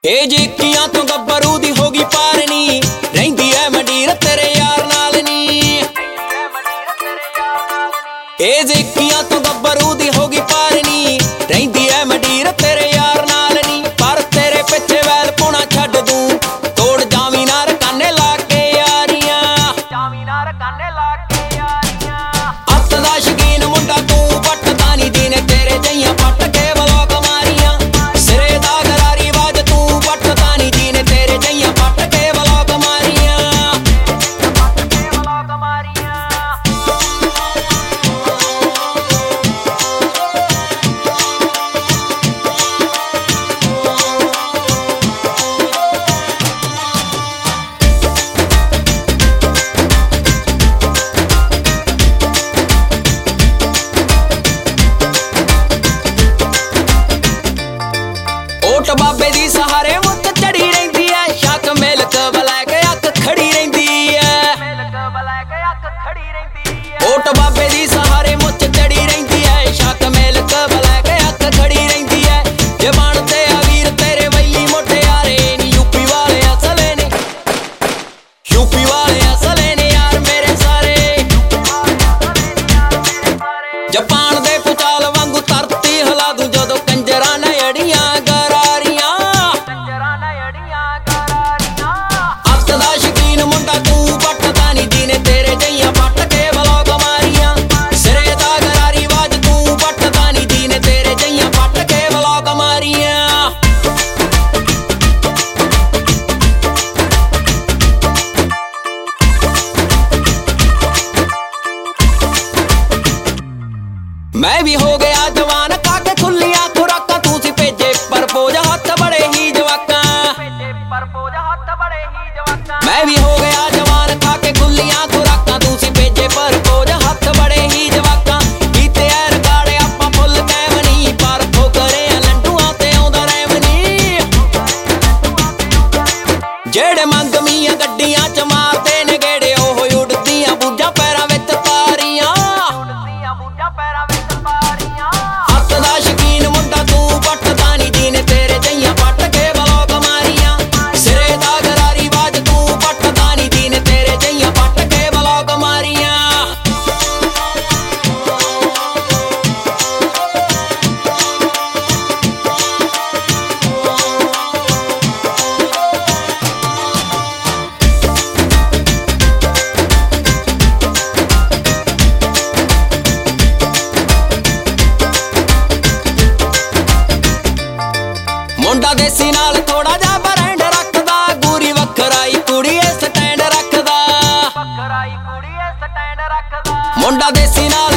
ਇਹ ਜਿੱਕੀਆਂ ਤੋਂ ਗੱਭਰੂ ਦੀ ਹੋ ਗਈ ਪਾਰਨੀ, ਰਹਿੰਦੀ ਐ ਮੰਡੀਰ ਤੇਰੇ ਯਾਰ ਨਾਲ ਨੀ। ਇਹ ਜਿੱਕੀਆਂ ਤੋਂ ਗੱਭਰੂ ਦੀ ਹੋ ਗਈ ਪਾਰਨੀ, ਰਹਿੰਦੀ ਐ ਮੰਡੀਰ ਤੇਰੇ ਯਾਰ ਨਾਲ ਨੀ। ਪਰ ਤੇਰੇ ਪਿੱਛੇ ਵੈਲ ਪਾਉਣਾ ਛੱਡ ਦੂੰ, ਤੋੜ ਜਾਵੀਂ ਨਾ ਰਕਾਨੇ ਲਾ ਕੇ ਯਾਰੀਆਂ, ਜਾਵੀਂ ਨਾ ਰਕਾਨੇ ਲਾ ਕੇ ਯਾਰੀਆਂ। ਅੱਤ ਦਾ ਸ਼ਕੀਨ ਮੁੰਡਾ ਤੂੰ ਪੱਟਦਾ ਨੀ, ਜਿਹਨੇ ਤੇਰੇ ਜਈਆਂ ਪੱਟ ਕੇ ਵਲੋਗ ਮਾਰੀਆਂ। ਸਿਰੇ ਦਾ ਗਰਾਰੀ ਬਾਜ ਤੂੰ ਪੱਟਦਾ ਨੀ, ਜਿਹਨੇ ਤੇਰੇ ਜਈਆਂ ਪੱਟ ਕੇ ਵਲੋਗ ਮਾਰੀਆਂ, ਪੱਟ ਕੇ ਵਲੋਗ ਮਾਰੀਆਂ। ਓਟ ਬਾਬੇ ਦੀ ਸਹਾਰੇ ਮੁੱਤ ਚੜੀ ਰਹਿੰਦੀ ਐ, ਸ਼ੱਕ ਮਿਲਕ ਬਲੈਕ ਅੱਖ ਖੜੀ ਰਹਿੰਦੀ ਐ, ਮਿਲਕ ਬਲੈਕ ਅੱਖ ਖੜੀ ਰਹਿੰਦੀ ਐ। ਓਟ ਬਾਬੇ ਦੀ ਸਹਾਰੇ ਮੁੱਤ ਚੜੀ ਰਹਿੰਦੀ ਐ, ਸ਼ੱਕ ਮਿਲਕ ਬਲੈਕ ਅੱਖ ਖੜੀ ਰਹਿੰਦੀ ਐ। ਜੇ ਬਣਦੇ ਆ ਵੀਰ ਤੇਰੇ ਵੈਲੀ ਮੁਟਿਆਰੇ ਨੀ, ਯੂਪੀ ਵਾਲੇ ਅਸਲੇ ਨੇ, ਯੂਪੀ ਵਾਲੇ ਅਸਲੇ ਨੇ ਯਾਰ ਮੇਰੇ ਸਾਰੇ। ਜਾਪਾਨ ਦੇ ਪੁਚਾਲ ਵਾਂਗੂ ਧਰਤੀ ਹਿਲਾ ਦੂੰ, ਜਦੋਂ ਕੰਜਰਾਂ ਨੇ ਅੜੀਆਂ ਮੁੰਡਾ ਤੂੰ ਪੱਟਦਾ ਨੀ, ਜਿਹਨੇ ਤੇਰੇ ਜਈਆਂ ਪੱਟ ਕੇ ਵਲੋਗ ਮਾਰੀਆਂ। ਸਿਰੇ ਦਾ ਗਰਾਰੀ ਬਾਜ ਤੂੰ ਪੱਟਦਾ ਨੀ, ਜਿਹਨੇ ਤੇਰੇ ਜਈਆਂ ਪੱਟ ਕੇ ਵਲੋਗ ਮਾਰੀਆਂ। ਮੈਂ ਵੀ ਹੋ ਗਿਆ ਜਵਾਨ, ਕਾਕੇ ਖੁੱਲੀਆਂ ਖੁਰਾਕਾਂ ਤੂੰ ਸੀ ਭੇਜੇ ਪਰਪੋਜ, ਹੱਥ ਬੜੇ ਹੀ ਜਵਾਕਾਂ, ਪਰਪੋਜ ਹੱਥ ਬੜੇ ਹੀ ਜਵਾਕਾਂ। ਮੈਂ ਵੀ ਹੋ ਗਿਆ ਜਵਾਨ, ਕਾਕੇ ਖੁੱਲੀਆਂ ਖੁਰਾਕਾਂ ਤੂੰ ਸੀ ਭੇਜੇ ਪਰਪੋਜ, ਹੱਥ ਬੜੇ ਹੀ ਜਵਾਕਾਂ। ਕੀਤੇ ਐ ਰਗਾੜੇ ਆਪਾਂ ਫੁੱਲ ਕੈਮ ਨੀ, ਪਰ ਠੋਕਰੇ ਆ ਲੰਡੂਆਂ ਤੇ ਆਉਂਦਾ ਰੈਮ ਨੀ। ਜਿਹੜੇ ਮੰਗਮੀਆਂ ਗੱਡੀਆਂ ਚ ਮਾਰਦੇ ਨੇ ਗੇੜੇ, ਉਹ ਉੱਡਦੀਆਂ ਬੂਝਾਂ ਪੈਰਾਂ ਵਿੱਚ ਤਾਰੀਆਂ, ਉੱਡਦੀਆਂ ਬੂਝਾਂ ਪੈਰਾਂ ਵਿੱਚ ਤਾਰੀਆਂ। ਹੱਥ ਦਾ ਸ਼ਕੀਨ ਮੁੰਡਾ ਤੂੰ ਪੱਟਦਾ ਨੀ, ਜਿਹਨੇ ਤੇਰੇ ਜਈਆਂ ਪੱਟ ਕੇ ਵਲੋਗ ਮਾਰੀਆਂ। ਸਿਰੇ ਦਾ ਗਰਾਰੀ ਬਾਜ ਤੂੰ ਪੱਟਦਾ ਨੀ, ਜਿਹਨੇ ਤੇਰੇ ਜਈਆਂ ਪੱਟ ਕੇ ਵਲੋਗ ਮਾਰੀਆਂ। ਮੁੰਡਾ ਦੇਸੀ ਨਾਲ ਥੋੜਾ ਜਿਹਾ ਬਰੈਂਡ ਰੱਖਦਾ, ਗੂਰੀ ਵੱਖਰਾਈ ਕੁੜੀਏ ਸਟੈਂਡ ਰੱਖਦਾ, ਵੱਖਰਾਈ ਕੁੜੀਏ ਸਟੈਂਡ ਰੱਖਦਾ। ਮੁੰਡਾ ਦੇਸੀ ਨਾਲ